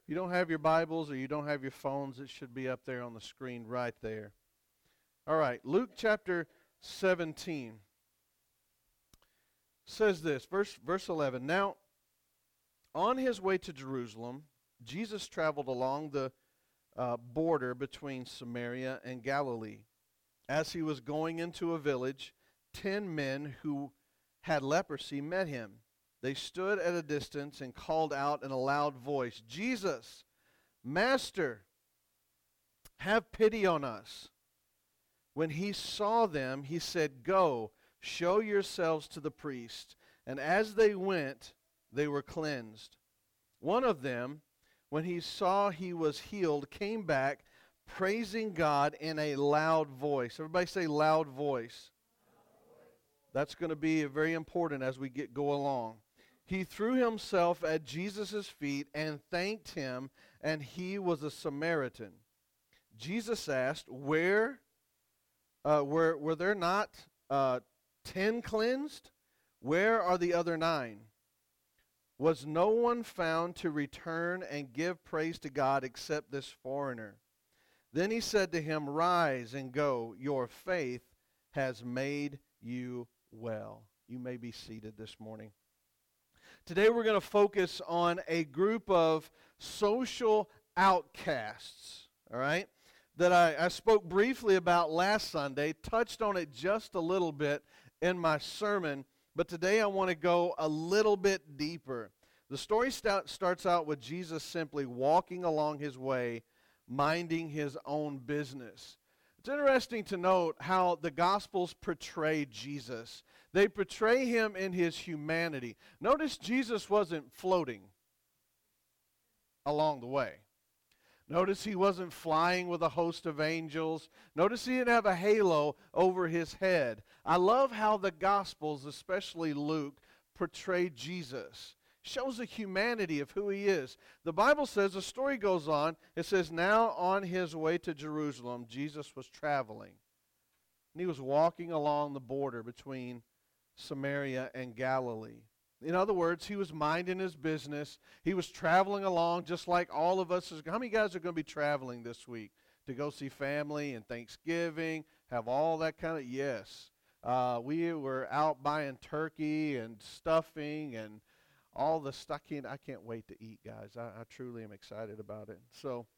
If you don't have your Bibles or you don't have your phones, it should be up there on the screen right there. All right, Luke chapter 17 says this, verse 11. Now, on his way to Jerusalem, Jesus traveled along the border between Samaria and Galilee. As he was going into a village, 10 men who had leprosy met him. They stood at a distance and called out in a loud voice, "Jesus, Master, have pity on us." When he saw them, he said, "Go, show yourselves to the priest." And as they went, they were cleansed. One of them, when he saw he was healed, came back, praising God in a loud voice. Everybody say loud voice. That's going to be very important as we go along. He threw himself at Jesus' feet and thanked him, and he was a Samaritan. Jesus asked, were there not 10 cleansed? Where are the other 9? Was no one found to return and give praise to God except this foreigner? Then he said to him, "Rise and go. Your faith has made you well." You may be seated this morning. Today we're going to focus on a group of social outcasts, all right, that I spoke briefly about last Sunday, touched on it just a little bit in my sermon, but today I want to go a little bit deeper. The story starts out with Jesus simply walking along his way, minding his own business. It's interesting to note how the Gospels portray Jesus. They portray him in his humanity. Notice Jesus wasn't floating along the way. Notice he wasn't flying with a host of angels. Notice he didn't have a halo over his head. I love how the Gospels, especially Luke, portray Jesus. Shows the humanity of who he is. The Bible says, the story goes on, it says, now on his way to Jerusalem, Jesus was traveling. And he was walking along the border between Samaria and Galilee. In other words, he was minding his business. He was traveling along just like all of us. How many guys are going to be traveling this week to go see family and Thanksgiving, have all that kind of, yes. We were out buying turkey and stuffing and all the stuff. I can't wait to eat, guys. I truly am excited about it. So,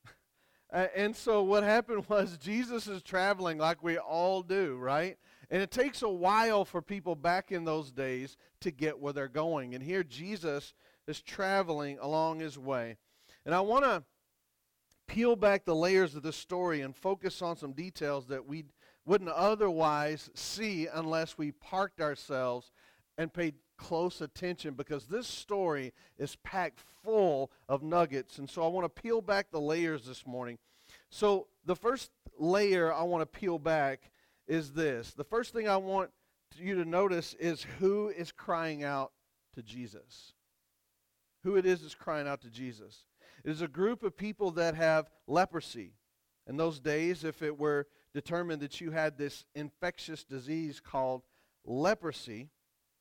and so what happened was Jesus is traveling like we all do, right? And it takes a while for people back in those days to get where they're going. And here Jesus is traveling along his way. And I want to peel back the layers of the story and focus on some details that we wouldn't otherwise see unless we parked ourselves and paid close attention, because this story is packed full of nuggets. And so I want to peel back the layers this morning. So the first layer I want to peel back is this. The first thing I want you to notice is who is crying out to Jesus. Who it is crying out to Jesus. It is a group of people that have leprosy. In those days, if it were determined that you had this infectious disease called leprosy,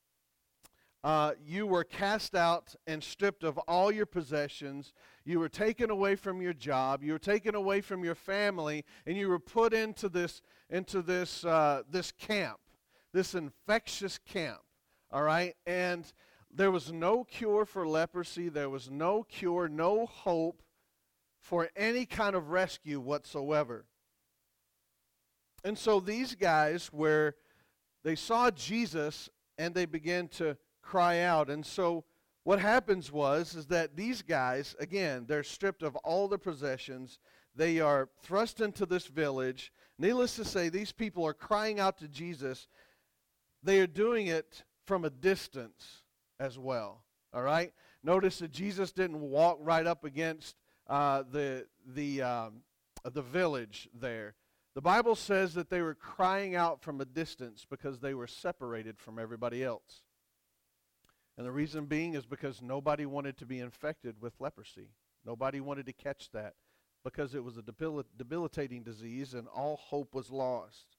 you were cast out and stripped of all your possessions. You were taken away from your job. You were taken away from your family, and you were put into this camp, this infectious camp. All right, and there was no cure for leprosy. There was no cure, no hope for any kind of rescue whatsoever. And so these guys, where they saw Jesus and they began to cry out. And so what happens is that these guys, again, they're stripped of all their possessions. They are thrust into this village. Needless to say, these people are crying out to Jesus. They are doing it from a distance as well. All right? Notice that Jesus didn't walk right up against the village there. The Bible says that they were crying out from a distance because they were separated from everybody else. And the reason being is because nobody wanted to be infected with leprosy. Nobody wanted to catch that because it was a debilitating disease and all hope was lost.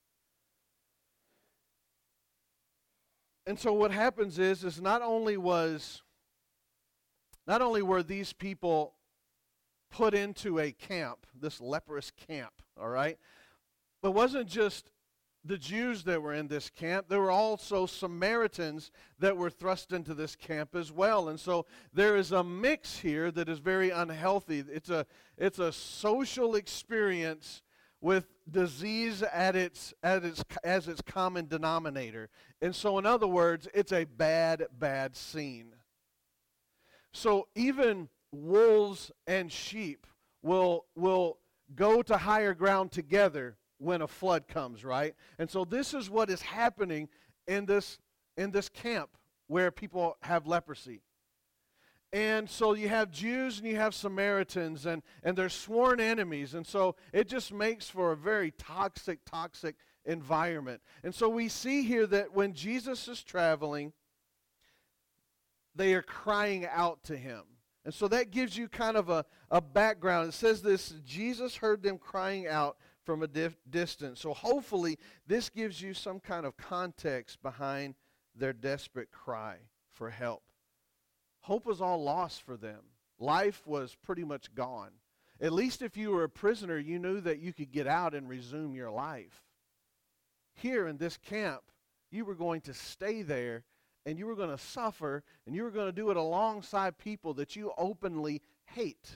And so what happens is not only were these people put into a camp, this leprous camp, all right? But it wasn't just the Jews that were in this camp. There were also Samaritans that were thrust into this camp as well. And so there is a mix here that is very unhealthy. It's a social experience with disease as its common denominator. And so in other words, it's a bad scene. So even wolves and sheep will go to higher ground together when a flood comes, right? And so this is what is happening in this camp where people have leprosy. And so you have Jews and you have Samaritans, and they're sworn enemies. And so it just makes for a very toxic environment. And so we see here that when Jesus is traveling, they are crying out to him. And so that gives you kind of a background. It says this, Jesus heard them crying out from a distance. So hopefully this gives you some kind of context behind their desperate cry for help. Hope was all lost for them. Life was pretty much gone. At least if you were a prisoner, you knew that you could get out and resume your life. Here in this camp, you were going to stay there, and you were going to suffer, and you were going to do it alongside people that you openly hate.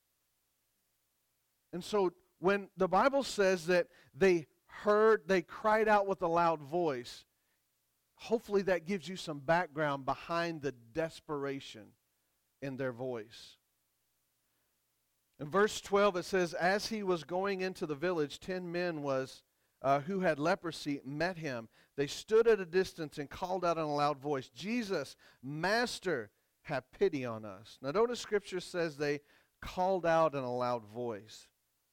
And so when the Bible says that they cried out with a loud voice, hopefully that gives you some background behind the desperation in their voice. In verse 12 it says, as he was going into the village, 10 men who had leprosy met him. They stood at a distance and called out in a loud voice, Jesus, Master, have pity on us. Now notice Scripture says they called out in a loud voice.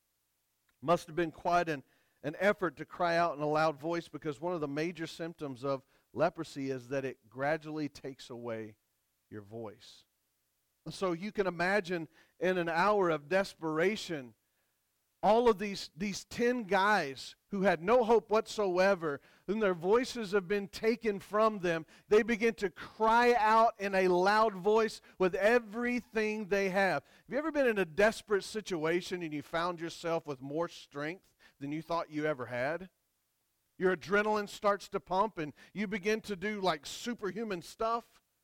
Must have been quite an effort to cry out in a loud voice, because one of the major symptoms of leprosy is that it gradually takes away your voice. So you can imagine in an hour of desperation, all of these 10 guys who had no hope whatsoever, and their voices have been taken from them, they begin to cry out in a loud voice with everything they have. Have you ever been in a desperate situation and you found yourself with more strength than you thought you ever had? Your adrenaline starts to pump and you begin to do like superhuman stuff.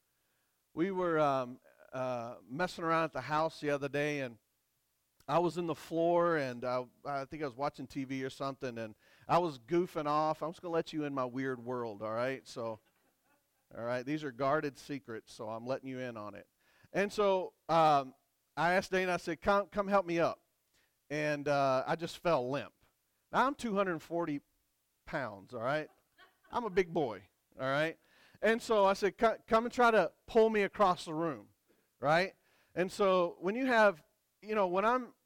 We were messing around at the house the other day, and I was in the floor, and I think I was watching TV or something, and I was goofing off. I'm just going to let you in my weird world, all right? So, all right, these are guarded secrets, so I'm letting you in on it. And so I asked Dana, I said, come help me up. And I just fell limp. Now, I'm 240 pounds, all right? I'm a big boy, all right? And so I said, come and try to pull me across the room, right? And so when you have, when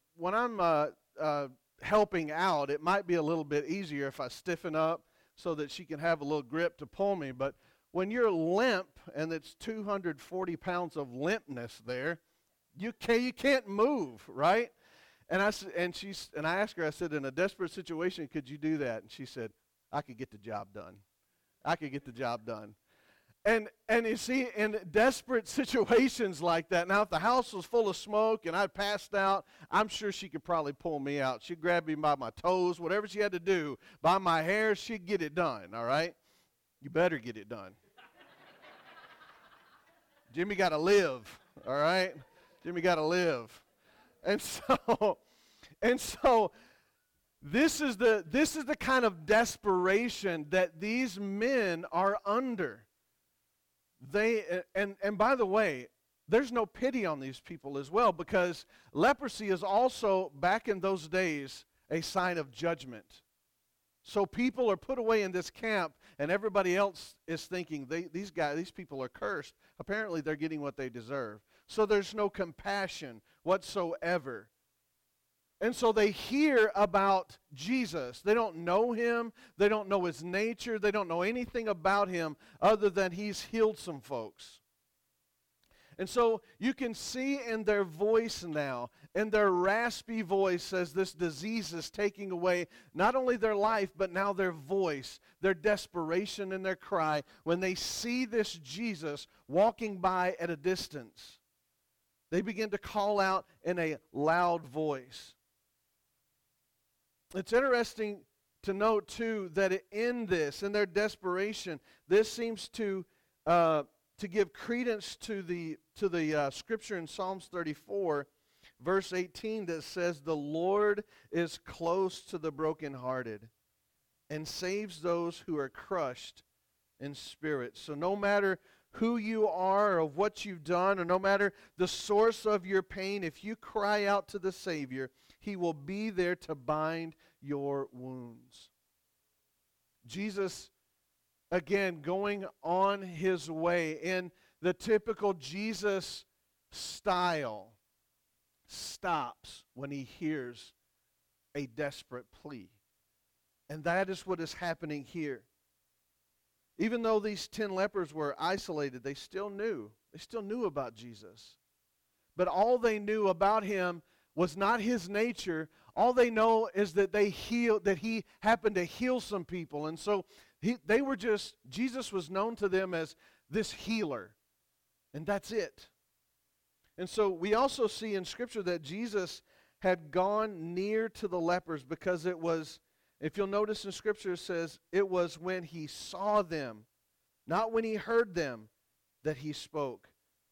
I'm helping out, it might be a little bit easier if I stiffen up so that she can have a little grip to pull me. But when you're limp and it's 240 pounds of limpness there, you can't move, right? And I asked her, I said, in a desperate situation, could you do that? And she said, I could get the job done. I could get the job done. And you see, in desperate situations like that, now if the house was full of smoke and I'd passed out, I'm sure she could probably pull me out. She'd grab me by my toes, whatever she had to do, by my hair, she'd get it done, all right? You better get it done. Jimmy got to live, all right? Jimmy got to live. And so this is the kind of desperation that these men are under. And by the way, there's no pity on these people as well, because leprosy is also, back in those days, a sign of judgment. So people are put away in this camp, and everybody else is thinking, these people are cursed. Apparently they're getting what they deserve. So there's no compassion whatsoever. And so they hear about Jesus. They don't know him. They don't know his nature. They don't know anything about him other than he's healed some folks. And so you can see in their voice now, in their raspy voice, as this disease is taking away not only their life, but now their voice, their desperation and their cry, when they see this Jesus walking by at a distance. They begin to call out in a loud voice. It's interesting to note, too, that in their desperation, this seems to give credence to the scripture in Psalms 34, verse 18, that says, "The Lord is close to the brokenhearted and saves those who are crushed in spirit." So no matter who you are or what you've done, or no matter the source of your pain, if you cry out to the Savior, He will be there to bind your wounds. Jesus, again, going on His way in the typical Jesus style, stops when He hears a desperate plea. And that is what is happening here. Even though these 10 lepers were isolated, they still knew about Jesus. But all they knew about Him was not His nature. All they know is that He happened to heal some people. And so Jesus was known to them as this healer. And that's it. And so we also see in Scripture that Jesus had gone near to the lepers because it was, if you'll notice in Scripture, it says it was when He saw them, not when He heard them, that He spoke.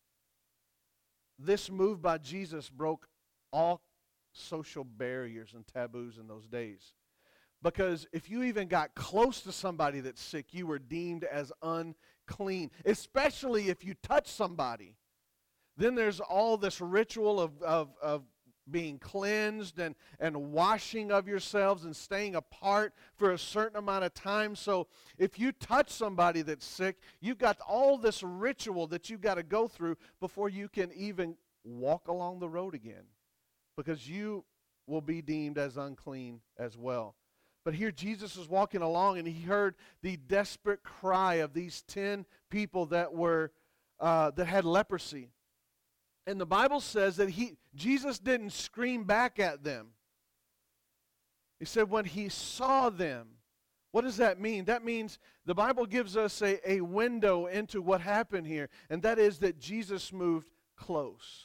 This move by Jesus broke all social barriers and taboos in those days. Because if you even got close to somebody that's sick, you were deemed as unclean, especially if you touch somebody. Then there's all this ritual of being cleansed and washing of yourselves and staying apart for a certain amount of time. So if you touch somebody that's sick, you've got all this ritual that you've got to go through before you can even walk along the road again, because you will be deemed as unclean as well. But here Jesus was walking along, and He heard the desperate cry of these 10 people that had leprosy. And the Bible says that Jesus didn't scream back at them. He said when He saw them. What does that mean? That means the Bible gives us a window into what happened here, and that is that Jesus moved close.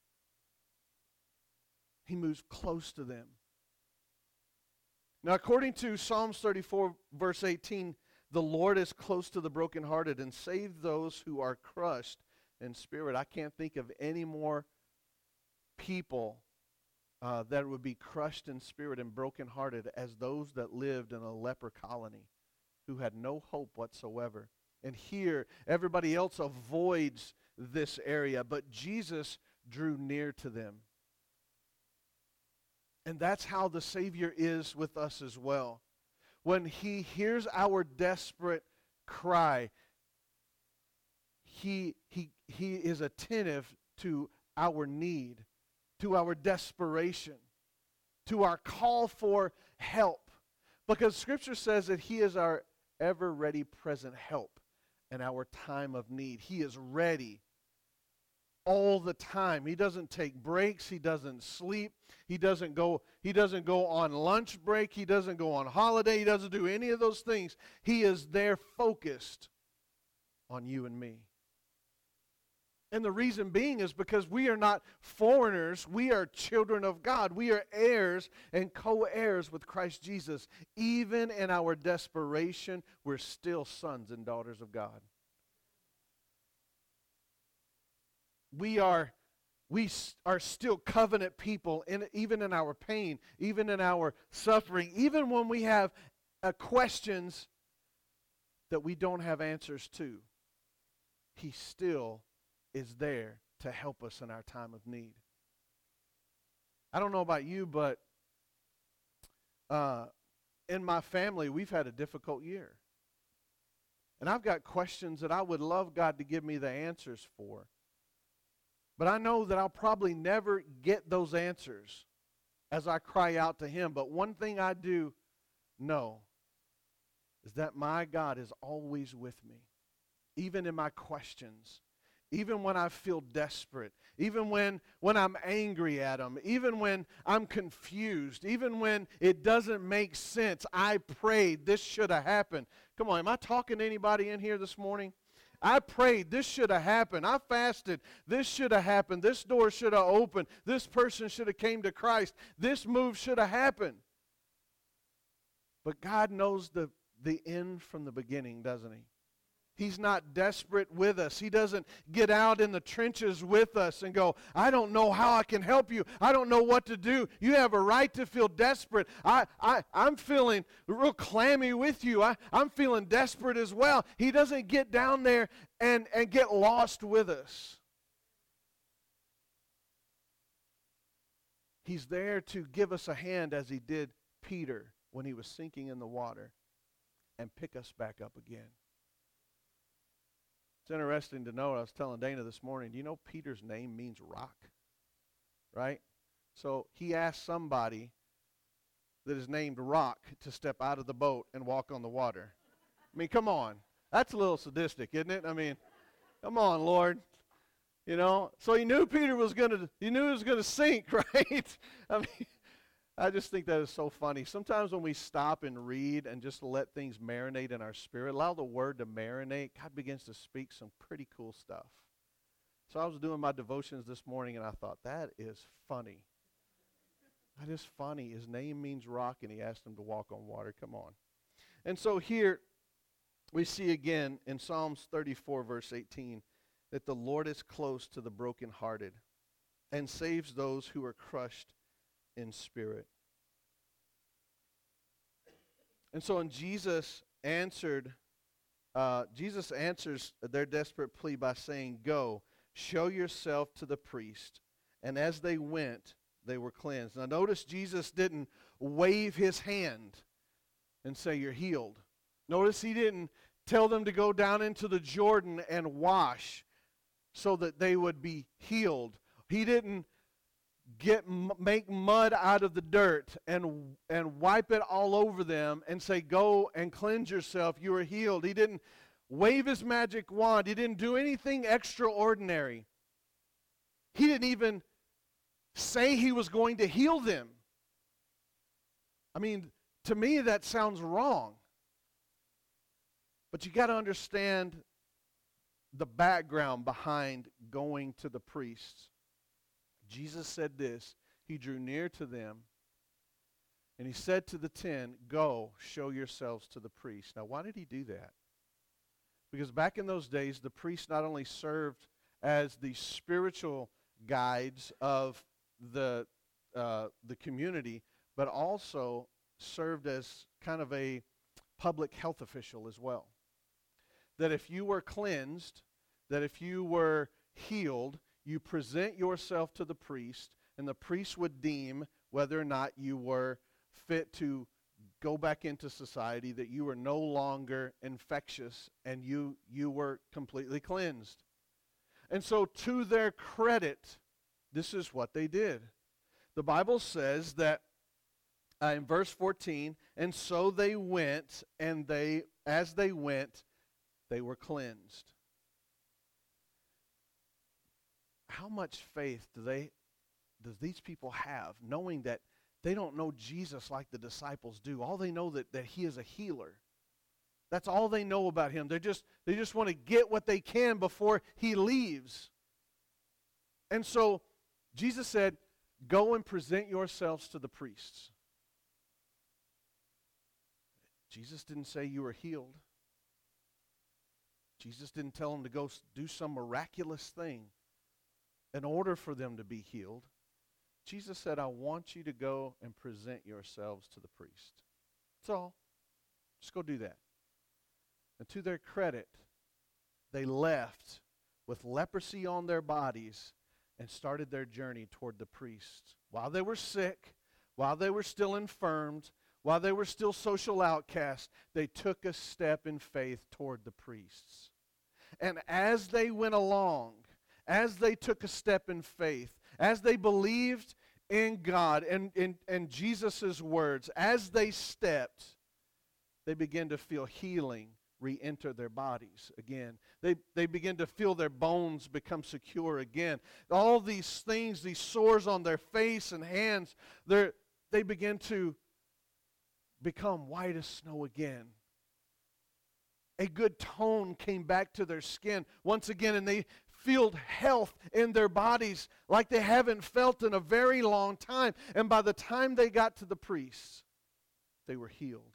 He moved close to them. Now, according to Psalms 34, verse 18, the Lord is close to the brokenhearted and save those who are crushed in spirit. I can't think of any more people that would be crushed in spirit and brokenhearted as those that lived in a leper colony who had no hope whatsoever. And here, everybody else avoids this area, but Jesus drew near to them. And that's how the Savior is with us as well. When He hears our desperate cry, He is attentive to our need, to our desperation, to our call for help. Because Scripture says that He is our ever-ready present help in our time of need. He is ready all the time. He doesn't take breaks. He doesn't sleep. He doesn't go on lunch break. He doesn't go on holiday. He doesn't do any of those things. He is there focused on you and me. And the reason being is because we are not foreigners. We are children of God. We are heirs and co-heirs with Christ Jesus. Even in our desperation, we're still sons and daughters of God. We are still covenant people, even in our pain, even in our suffering, even when we have questions that we don't have answers to. He still is there to help us in our time of need. I don't know about you, but in my family, we've had a difficult year. And I've got questions that I would love God to give me the answers for. But I know that I'll probably never get those answers as I cry out to Him. But one thing I do know is that my God is always with me, even in my questions, even when I feel desperate, even when I'm angry at Him, even when I'm confused, even when it doesn't make sense. I prayed this should have happened. Come on, am I talking to anybody in here this morning? I prayed. This should have happened. I fasted. This should have happened. This door should have opened. This person should have came to Christ. This move should have happened. But God knows the end from the beginning, doesn't He? He's not desperate with us. He doesn't get out in the trenches with us and go, I don't know how I can help you. I don't know what to do. You have a right to feel desperate. I'm feeling real clammy with you. I'm feeling desperate as well. He doesn't get down there and get lost with us. He's there to give us a hand as He did Peter when he was sinking in the water and pick us back up again. It's interesting to know, I was telling Dana this morning, do you know Peter's name means rock? Right? So he asked somebody that is named Rock to step out of the boat and walk on the water. I mean, come on. That's a little sadistic, isn't it? I mean, come on, Lord. You know, so he knew he was going to sink, right? I mean, I just think that is so funny. Sometimes when we stop and read and just let things marinate in our spirit, allow the word to marinate, God begins to speak some pretty cool stuff. So I was doing my devotions this morning, and I thought, that is funny. That is funny. His name means rock, and he asked him to walk on water. Come on. And so here we see again in Psalms 34, verse 18, that the Lord is close to the brokenhearted and saves those who are crushed in spirit. And so when Jesus answers their desperate plea by saying, go, show yourself to the priest. And as they went, they were cleansed. Now notice Jesus didn't wave his hand and say, you're healed. Notice he didn't tell them to go down into the Jordan and wash so that they would be healed. He didn't make mud out of the dirt and wipe it all over them and say, go and cleanse yourself, you are healed. He didn't wave his magic wand. He didn't do anything extraordinary. He didn't even say he was going to heal them. I mean, to me that sounds wrong. But you got to understand the background behind going to the priests. Jesus said this, he drew near to them, and he said to the 10, go, show yourselves to the priest. Now, why did he do that? Because back in those days, the priests not only served as the spiritual guides of the community, but also served as kind of a public health official as well. That if you were cleansed, that if you were healed, you present yourself to the priest, and the priest would deem whether or not you were fit to go back into society, that you were no longer infectious, and you were completely cleansed. And so to their credit, this is what they did. The Bible says that in verse 14, and so they went, and as they went, they were cleansed. How much faith does these people have, knowing that they don't know Jesus like the disciples do? All they know that he is a healer. That's all they know about him. They just want to get what they can before he leaves. And so Jesus said, go and present yourselves to the priests. Jesus didn't say you were healed. Jesus didn't tell them to go do some miraculous thing in order for them to be healed. Jesus said, I want you to go and present yourselves to the priest. That's all. Just go do that. And to their credit, they left with leprosy on their bodies and started their journey toward the priests. While they were sick, while they were still infirmed, while they were still social outcasts, they took a step in faith toward the priests. And as they went along, as they took a step in faith, as they believed in God and Jesus' words, as they stepped, they began to feel healing re-enter their bodies again. They begin to feel their bones become secure again. All these things, these sores on their face and hands, they begin to become white as snow again. A good tone came back to their skin once again, and they feel health in their bodies like they haven't felt in a very long time. And by the time they got to the priests, they were healed.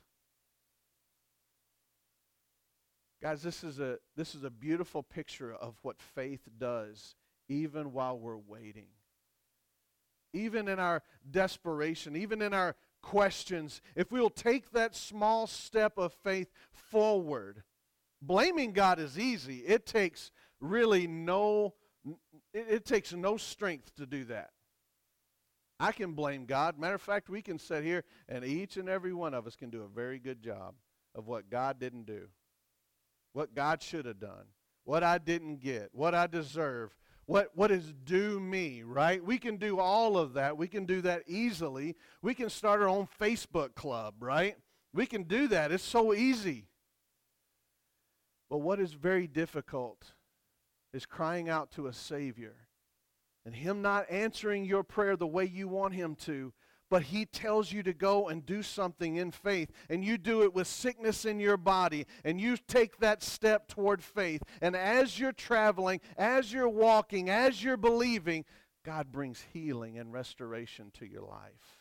Guys, this is a beautiful picture of what faith does even while we're waiting. Even in our desperation, even in our questions, if we'll take that small step of faith forward, blaming God is easy. It takes no strength to do that. I can blame God. Matter of fact, we can sit here and each and every one of us can do a very good job of what God didn't do, what God should have done, what I didn't get, what I deserve, what is due me, right? We can do all of that. We can do that easily. We can start our own Facebook club, right? We can do that. It's so easy. But what is very difficult is crying out to a Savior and Him not answering your prayer the way you want Him to, but He tells you to go and do something in faith, and you do it with sickness in your body, and you take that step toward faith. And as you're traveling, as you're walking, as you're believing, God brings healing and restoration to your life.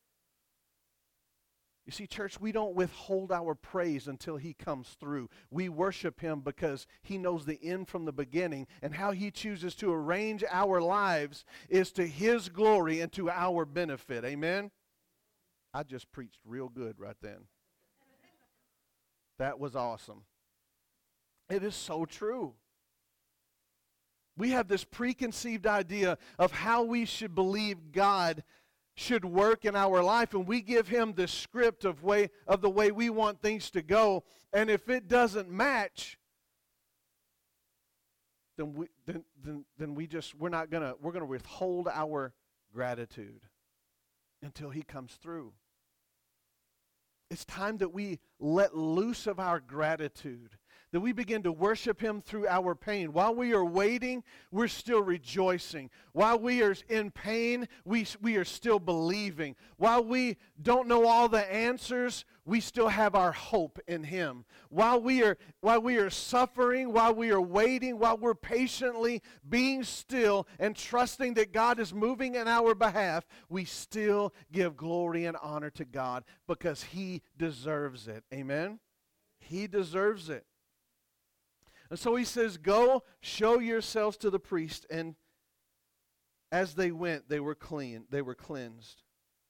You see, church, we don't withhold our praise until He comes through. We worship Him because He knows the end from the beginning, and how He chooses to arrange our lives is to His glory and to our benefit. Amen? I just preached real good right then. That was awesome. It is so true. We have this preconceived idea of how we should believe God should work in our life, and we give Him the script of the way we want things to go, and if it doesn't match, then we're gonna withhold our gratitude until He comes through. It's time that we let loose of our gratitude, that we begin to worship Him through our pain. While we are waiting, we're still rejoicing. While we are in pain, we are still believing. While we don't know all the answers, we still have our hope in Him. While we are suffering, while we are waiting, while we're patiently being still and trusting that God is moving in our behalf, we still give glory and honor to God because He deserves it. Amen? He deserves it. And so He says, go, show yourselves to the priest. And as they went, they were clean. They were cleansed.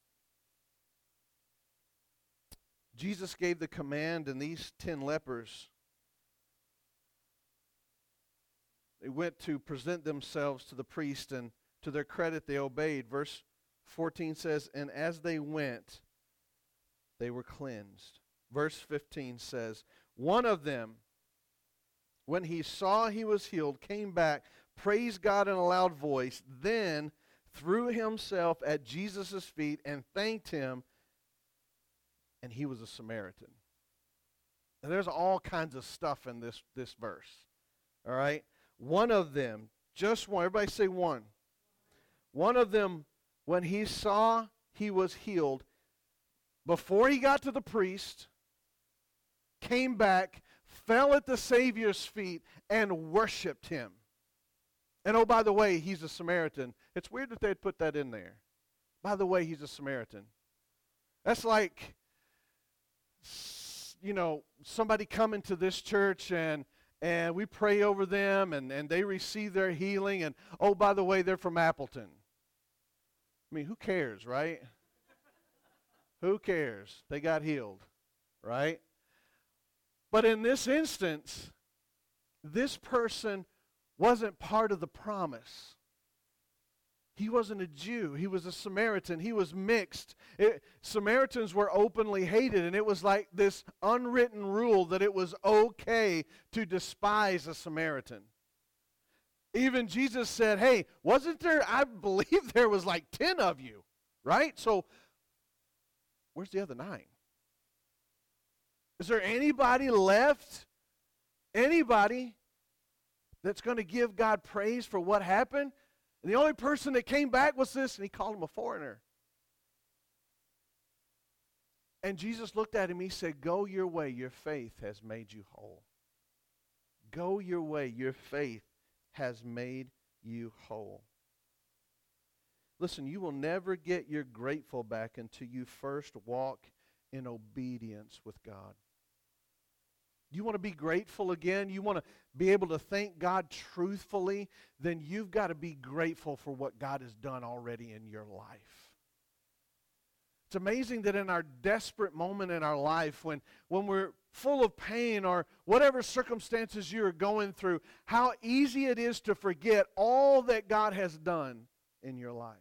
Jesus gave the command, and these 10 lepers, they went to present themselves to the priest, and to their credit, they obeyed. Verse 14 says, and as they went, they were cleansed. Verse 15 says, one of them, when he saw he was healed, came back, praised God in a loud voice, then threw himself at Jesus' feet and thanked Him, and he was a Samaritan. And there's all kinds of stuff in this verse. All right? One of them, just one, everybody say one. One of them, when he saw he was healed, before he got to the priest, came back, fell at the Savior's feet, and worshiped Him. And oh, by the way, he's a Samaritan. It's weird that they'd put that in there. By the way, he's a Samaritan. That's like, somebody coming to this church and we pray over them and they receive their healing, and oh, by the way, they're from Appleton. I mean, who cares, right? Who cares? They got healed, right? But in this instance, this person wasn't part of the promise. He wasn't a Jew. He was a Samaritan. He was mixed. Samaritans were openly hated, and it was like this unwritten rule that it was okay to despise a Samaritan. Even Jesus said, hey, wasn't there, I believe there was like 10 of you, right? So where's the other 9? Is there anybody left? Anybody that's going to give God praise for what happened? And the only person that came back was this, and He called him a foreigner. And Jesus looked at him, He said, go your way, your faith has made you whole. Go your way. Your faith has made you whole. Listen, you will never get your grateful back until you first walk in obedience with God. You want to be grateful again? You want to be able to thank God truthfully? Then you've got to be grateful for what God has done already in your life. It's amazing that in our desperate moment in our life, when we're full of pain or whatever circumstances you're going through, how easy it is to forget all that God has done in your life.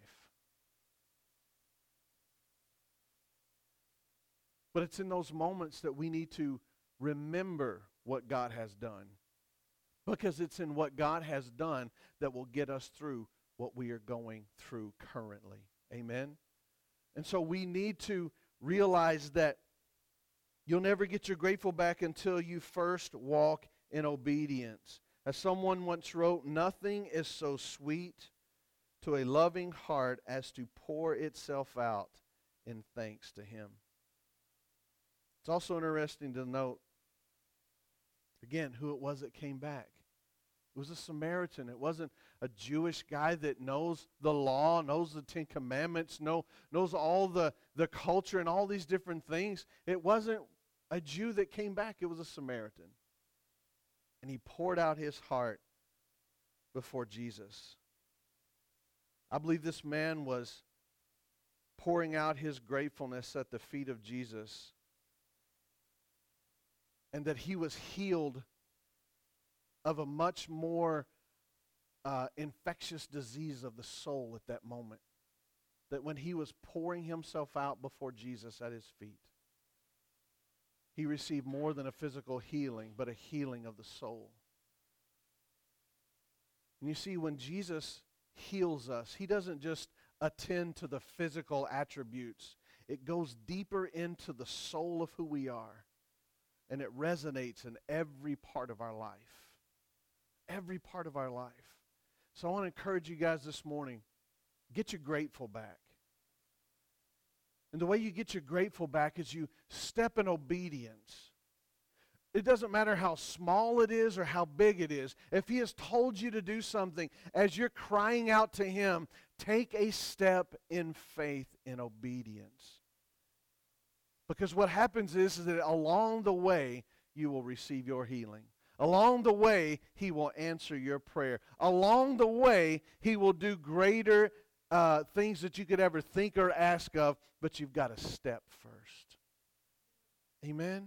But it's in those moments that we need to remember what God has done, because it's in what God has done that will get us through what we are going through currently. Amen? And so we need to realize that you'll never get your grateful back until you first walk in obedience. As someone once wrote, nothing is so sweet to a loving heart as to pour itself out in thanks to Him. It's also interesting to note, again, who it was that came back. It was a Samaritan. It wasn't a Jewish guy that knows the law, knows the Ten Commandments, knows all the culture and all these different things. It wasn't a Jew that came back. It was a Samaritan. And he poured out his heart before Jesus. I believe this man was pouring out his gratefulness at the feet of Jesus, and that he was healed of a much more infectious disease of the soul at that moment. That when he was pouring himself out before Jesus at his feet, he received more than a physical healing, but a healing of the soul. And you see, when Jesus heals us, He doesn't just attend to the physical attributes. It goes deeper into the soul of who we are. And it resonates in every part of our life. Every part of our life. So I want to encourage you guys this morning, get your grateful back. And the way you get your grateful back is you step in obedience. It doesn't matter how small it is or how big it is. If He has told you to do something, as you're crying out to Him, take a step in faith, in obedience. Because what happens is that along the way, you will receive your healing. Along the way, He will answer your prayer. Along the way, He will do greater things that you could ever think or ask of, but you've got to step first. Amen?